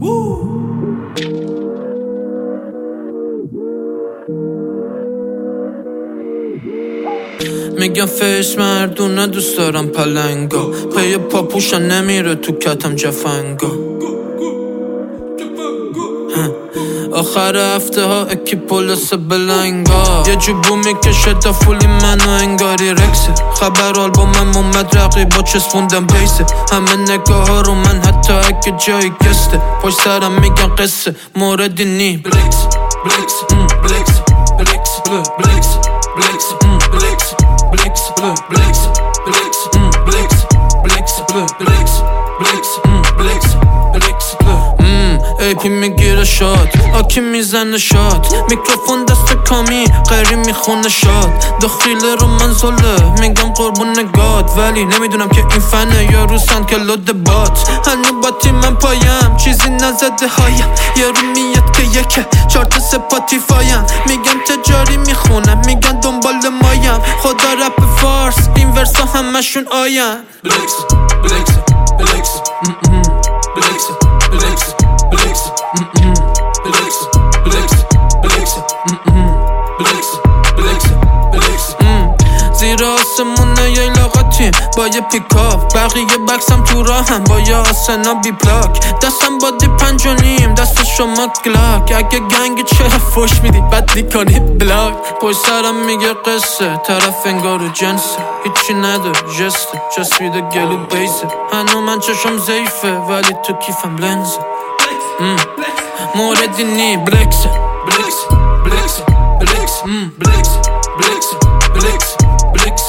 میگم فیس مردونه دوست دارم پلنگا پی پاپوشن نمیره تو کتم جفنگا آخر هفته ها اکی پولس بلنگا یه جوبو میکشه تا فولی منو انگاری رکسه خبر آلبومم اومد رقیبا چسبوندم بیسه همه نگاه ها رو من حتی اگه جایی گسته پشت سرم میگن قصه موردی نی بلکس بلکس بلکس بلکس بلکس بلکس بلکس بلکس بلکس بلکس بلکس بلکس بلکس بلکس بلکس ایپی میگیره شاد آکی میزنه شاد میکروفون دست کامی قری میخونه شاد داخل رو من زله میگم قربون نگاد ولی نمیدونم که این فنه یا رو سند که لود بات هنو باتی من پایم چیزی نزده هایم یه رو میاد که یکه چارت سپاتیفایم میگم تجاری میخونم میگن دنبال مایم خدا رپ فارس این ورسا همشون آیم بلکس بلکس بلکس بلکس بلکس بلکس بلکس بلکس بلکس بلکس بلکس بلکس زیر آسمونه یه لاغاتیم با یه پیکاپ بقیه بکسم تو راهم با یه آسنا بی پلاک دستم بادی 5.5 دست شما گلاک اگه گنگ چرا فوش میدی بد میکنی بلاک پشت سرم میگه قصه طرف انگارو جنسه هیچی نداره جسته چسبیده گلو بیسه هنو من چشم زیفه ولی تو کیفم لنزه موردی نی بلکس بلکس بلکس بلکس بلکس بلکس بلکس بلکس